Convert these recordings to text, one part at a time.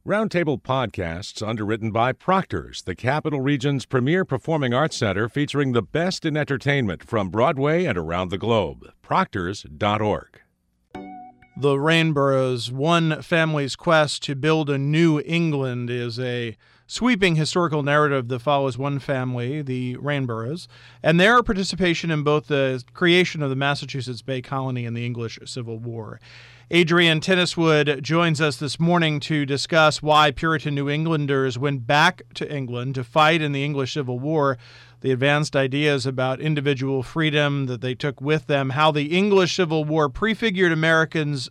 Roundtable Podcasts, underwritten by Proctor's, the Capital Region's premier performing arts center featuring the best in entertainment from Broadway and around the globe. Proctors.org. The Rainborough's One Family's Quest to Build a New England is a sweeping historical narrative that follows one family, the Rainboroughs, and their participation in both the creation of the Massachusetts Bay Colony and the English Civil War. Adrian Tenniswood joins us this morning to discuss why Puritan New Englanders went back to England to fight in the English Civil War, the advanced ideas about individual freedom that they took with them, how the English Civil War prefigured America's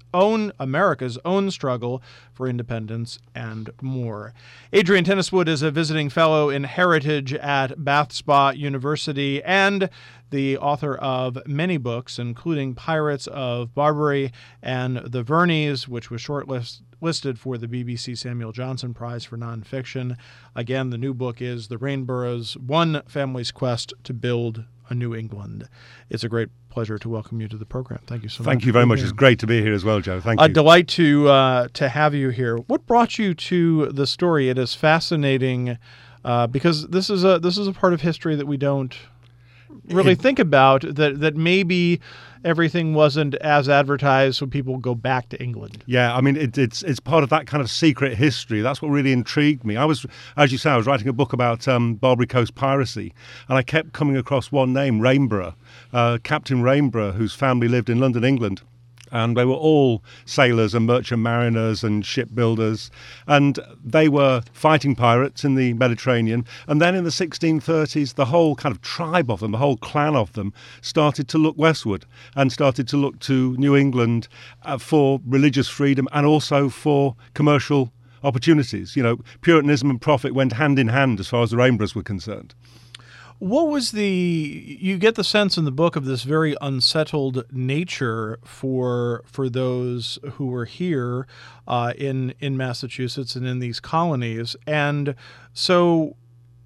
own struggle for independence, and more. Adrian Tenniswood is a visiting fellow in heritage at Bath Spa University and the author of many books, including Pirates of Barbary and The Verneys, which was shortlisted for the BBC Samuel Johnson Prize for Nonfiction. Again, the new book is The Rainborough's One Family's Quest to Build a New England. It's a great pleasure to welcome you to the program. Thank you so much. Thank you very much. It's great to be here as well, Joe. Thank you. A delight to have you here. What brought you to the story? It is fascinating because this is a part of history that we don't really think about, that maybe everything wasn't as advertised when people go back to England. Yeah, I mean, it's part of that kind of secret history. That's what really intrigued me. I was writing a book about Barbary Coast piracy, and I kept coming across one name, Rainborough, Captain Rainborough, whose family lived in London, England. And they were all sailors and merchant mariners and shipbuilders. And they were fighting pirates in the Mediterranean. And then in the 1630s, the whole kind of tribe of them, the whole clan of them, started to look westward and started to look to New England for religious freedom and also for commercial opportunities. You know, Puritanism and profit went hand in hand as far as the Rainboroughs were concerned. What was you get the sense in the book of this very unsettled nature for those who were here in Massachusetts and in these colonies. And so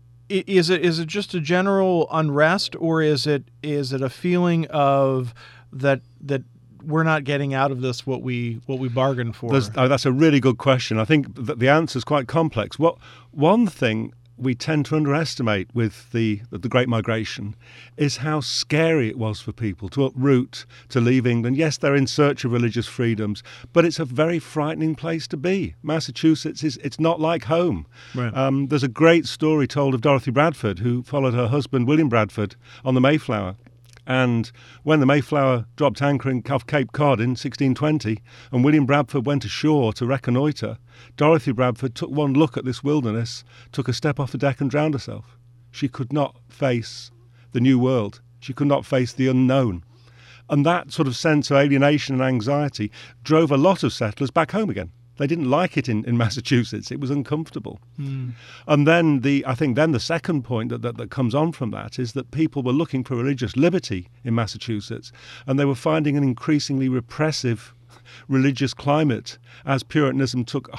is it just a general unrest, or is it a feeling of that we're not getting out of this what we bargained for? That's a really good question. I think that the answer is quite complex. One thing we tend to underestimate with the Great Migration is how scary it was for people to uproot, to leave England. Yes, they're in search of religious freedoms, but it's a very frightening place to be. Massachusetts it's not like home. Right. There's a great story told of Dorothy Bradford, who followed her husband, William Bradford, on the Mayflower. And when the Mayflower dropped anchor off Cape Cod in 1620, and William Bradford went ashore to reconnoitre, Dorothy Bradford took one look at this wilderness, took a step off the deck and drowned herself. She could not face the new world. She could not face the unknown. And that sort of sense of alienation and anxiety drove a lot of settlers back home again. They didn't like it in Massachusetts. It was uncomfortable. And then I think the second point that comes on from that is that people were looking for religious liberty in Massachusetts, and they were finding an increasingly repressive religious climate as Puritanism took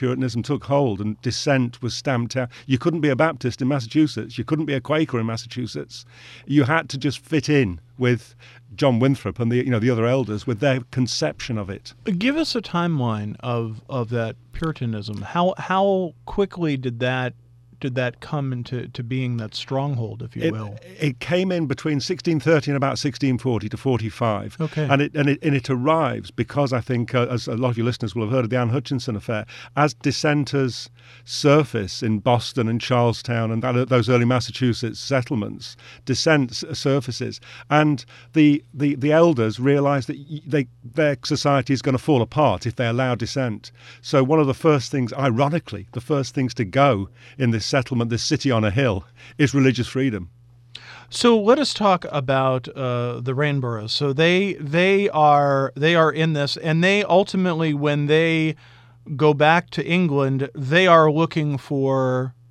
hold and dissent was stamped out. You couldn't be a Baptist in Massachusetts. You couldn't be a Quaker in Massachusetts. You had to just fit in with John Winthrop and the other elders with their conception of it. Give us a timeline of that Puritanism. How quickly did that come into being, that stronghold, if you will? It came in between 1630 and about 1640 to 45. Okay. And it arrives because I think, as a lot of your listeners will have heard of the Anne Hutchinson affair, as dissenters surface in Boston and Charlestown and those early Massachusetts settlements, dissent surfaces, and the elders realize that their society is going to fall apart if they allow dissent. So one of the first things to go in this settlement, this city on a hill, is religious freedom. So let us talk about the Rainboroughs. So they are in this, and they ultimately, when they go back to England, they are looking for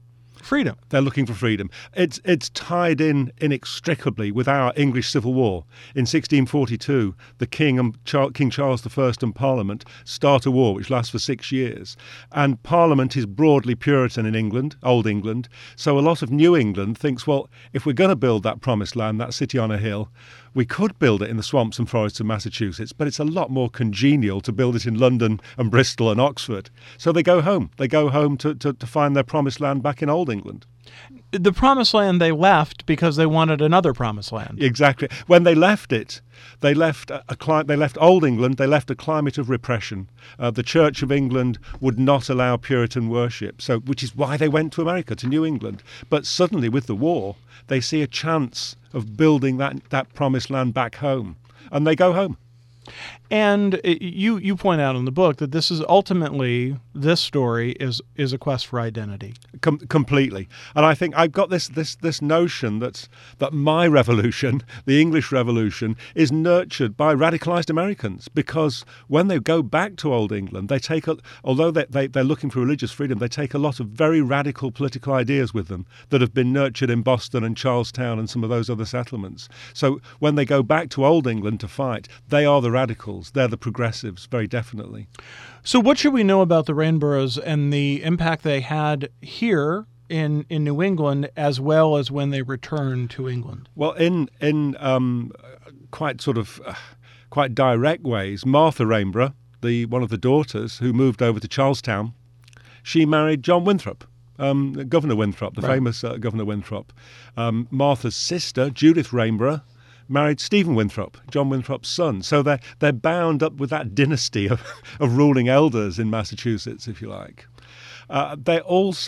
freedom. They're looking for freedom. It's tied in inextricably with our English Civil War. In 1642, the King and King Charles I and Parliament start a war which lasts for 6 years. And Parliament is broadly Puritan in England, Old England. So a lot of New England thinks, well, if we're going to build that promised land, that city on a hill, we could build it in the swamps and forests of Massachusetts, but it's a lot more congenial to build it in London and Bristol and Oxford. So they go home. They go home to find their promised land back in Old England. The promised land they left because they wanted another promised land. Exactly. When they left it, they left they left Old England. They left a climate of repression. The Church of England would not allow Puritan worship, so which is why they went to America, to New England. But suddenly, with the war, they see a chance of building that promised land back home, and they go home. And you point out in the book that this is ultimately, this story is a quest for identity. Completely. And I think I've got this notion that my revolution, the English Revolution, is nurtured by radicalized Americans, because when they go back to Old England, they take, although they're looking for religious freedom, they take a lot of very radical political ideas with them that have been nurtured in Boston and Charlestown and some of those other settlements. So when they go back to Old England to fight, they are the radicals. They're the progressives, very definitely. So what should we know about the Rainboroughs and the impact they had here in New England, as well as when they returned to England? Well, in quite direct ways, Martha Rainborough, one of the daughters who moved over to Charlestown, she married John Winthrop. Governor Winthrop, the famous Governor Winthrop. Martha's sister, Judith Rainborough, married Stephen Winthrop, John Winthrop's son. So they're bound up with that dynasty of ruling elders in Massachusetts, if you like. They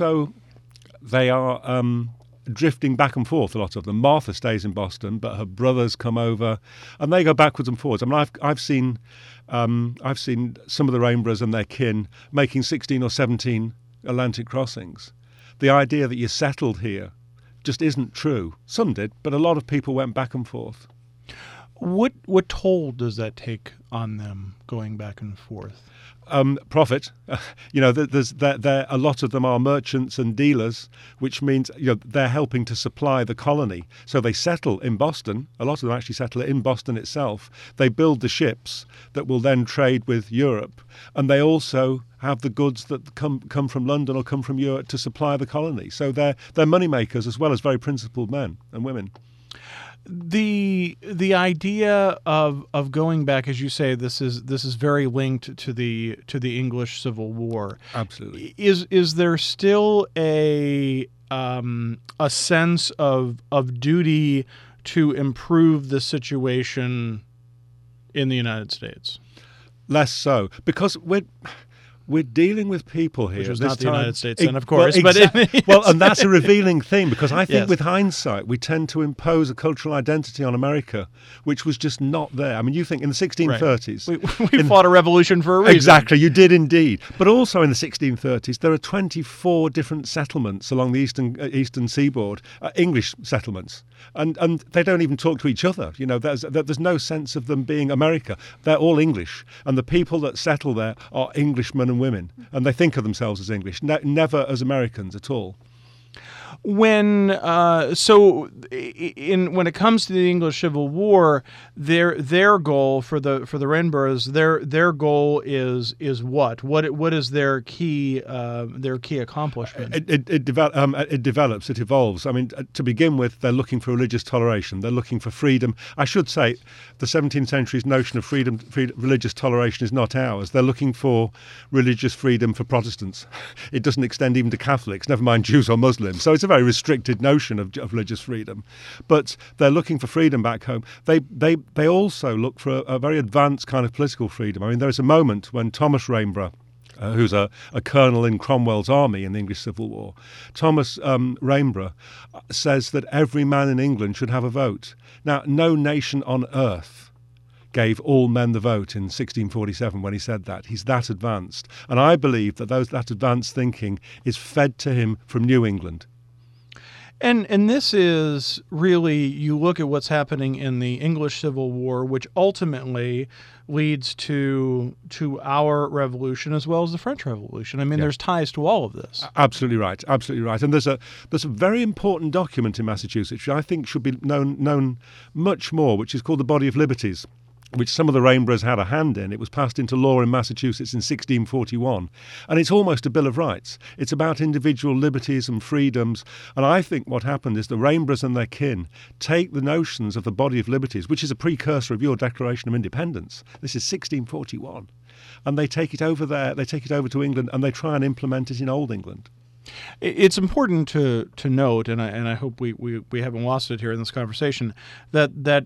are drifting back and forth, a lot of them. Martha stays in Boston, but her brothers come over, and they go backwards and forwards. I mean, I've seen some of the Rainboroughs and their kin making 16 or 17 Atlantic crossings. The idea that you settled here just isn't true. Some did, but a lot of people went back and forth. What toll does that take on them going back and forth? Profit. A lot of them are merchants and dealers, which means they're helping to supply the colony. So they settle in Boston. A lot of them actually settle in Boston itself. They build the ships that will then trade with Europe, and they also have the goods that come from London or come from Europe to supply the colony. So they're money makers as well as very principled men and women. The idea of going back, as you say, this is very linked to the English Civil War. Absolutely. Is there still a sense of duty to improve the situation in the United States? Less so, because we're dealing with people here. Which was not the United States, then, of course. Well, and that's a revealing theme, because I think Yes. with hindsight, we tend to impose a cultural identity on America, which was just not there. I mean, you think in the 1630s... We fought a revolution for a reason. Exactly, you did indeed. But also in the 1630s, there are 24 different settlements along the eastern seaboard, English settlements. And they don't even talk to each other. There's no sense of them being America. They're all English. And the people that settle there are Englishmen and women. And they think of themselves as English, never as Americans at all. When it comes to the English Civil War, their goal for the Rainboroughs, their goal is what? What is their key accomplishment? It develops, it evolves. I mean, to begin with, they're looking for religious toleration. They're looking for freedom. I should say, the 17th century's notion of freedom, religious toleration is not ours. They're looking for religious freedom for Protestants. It doesn't extend even to Catholics, never mind Jews or Muslims. So it's a very restricted notion of religious freedom. But they're looking for freedom back home. They also look for a very advanced kind of political freedom. I mean, there is a moment when Thomas Rainborough, who's a colonel in Cromwell's army in the English Civil War, Thomas Rainborough says that every man in England should have a vote. Now, no nation on earth gave all men the vote in 1647 when he said that. He's that advanced. And I believe that that advanced thinking is fed to him from New England. And this is really, you look at what's happening in the English Civil War, which ultimately leads to our revolution as well as the French Revolution. I mean, there's ties to all of this. Absolutely right. Absolutely right. And there's a very important document in Massachusetts which I think should be known much more, which is called the Body of Liberties, which some of the Rainbows had a hand in. It was passed into law in Massachusetts in 1641. And it's almost a Bill of Rights. It's about individual liberties and freedoms. And I think what happened is the Rainbows and their kin take the notions of the Body of Liberties, which is a precursor of your Declaration of Independence. This is 1641. And they take it over there, they take it over to England, and they try and implement it in Old England. It's important to note, and I hope we haven't lost it here in this conversation, that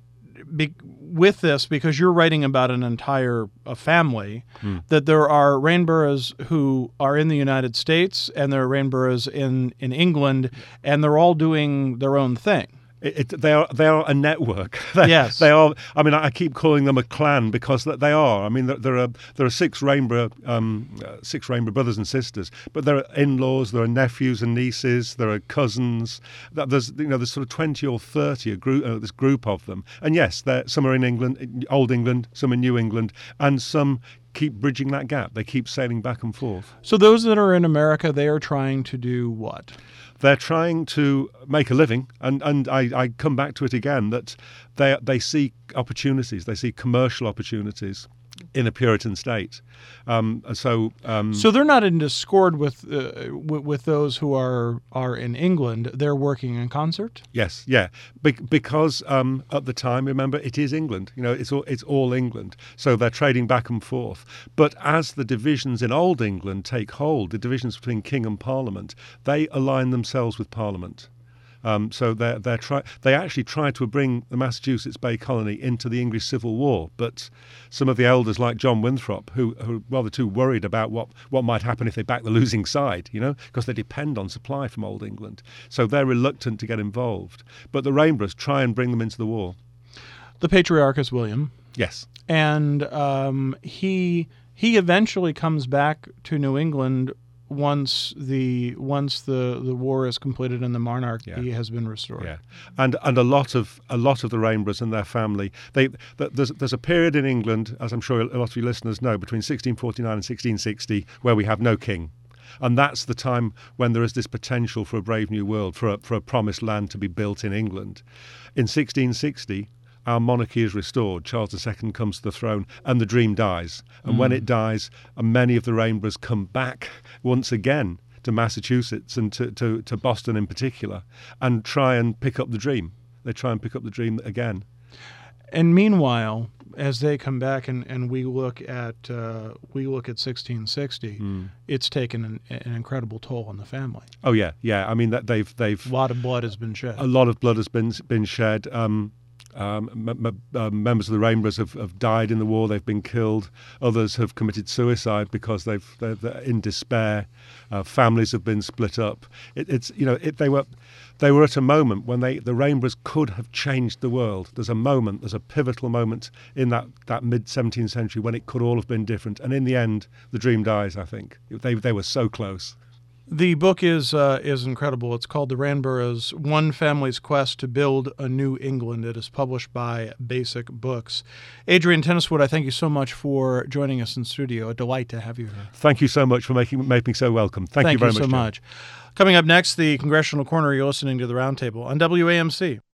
with this, because you're writing about an entire family, that there are Rainbows who are in the United States and there are Rainbows in England, and they're all doing their own thing. They are a network. Yes, they are. I mean, I keep calling them a clan because they are. I mean, there are six Rainbow brothers and sisters, but there are in-laws, there are nephews and nieces, there are cousins. There's sort of 20 or 30 this group of them. And yes, some are in England, Old England, some in New England, and some keep bridging that gap. They keep sailing back and forth. So those that are in America, they are trying to do what? They're trying to make a living, and I come back to it again, that they see opportunities, they see commercial opportunities in a Puritan state. So they're not in discord with those who are in England. They're working in concert. Yes, yeah, because at the time, remember, it is England. It's all England. So they're trading back and forth. But as the divisions in Old England take hold, the divisions between King and Parliament, they align themselves with Parliament. So they actually tried to bring the Massachusetts Bay Colony into the English Civil War, but some of the elders like John Winthrop, who are rather too worried about what might happen if they back the losing side, because they depend on supply from Old England. So they're reluctant to get involved. But the Rainbows try and bring them into the war. The patriarch is William. Yes. And he eventually comes back to New England once the war is completed and the monarchy has been restored. Yeah, and a lot of the Rainbows and their family. There's a period in England, as I'm sure a lot of your listeners know, between 1649 and 1660, where we have no king. And that's the time when there is this potential for a brave new world, for a promised land to be built in England. In 1660, our monarchy is restored. Charles II comes to the throne, and the dream dies. And when it dies, many of the Rainbows come back once again to Massachusetts and to Boston in particular, and try and pick up the dream. They try and pick up the dream again. And meanwhile, as they come back and we look at 1660, it's taken an incredible toll on the family. Oh yeah. I mean that they've a lot of blood has been shed. A lot of blood has been shed. Members of the Rainbows have died in the war. They've been killed. Others have committed suicide because they're in despair. Families have been split up. They were at a moment when the Rainbows could have changed the world. There's a pivotal moment in that mid-17th century when it could all have been different. And in the end, the dream dies. I think they were so close. The book is incredible. It's called The Ranboroughs: One Family's Quest to Build a New England. It is published by Basic Books. Adrian Tenniswood, I thank you so much for joining us in studio. A delight to have you here. Thank you so much for making me so welcome. Thank you very much. Thank you so much. Coming up next, the Congressional Corner. You're listening to The Roundtable on WAMC.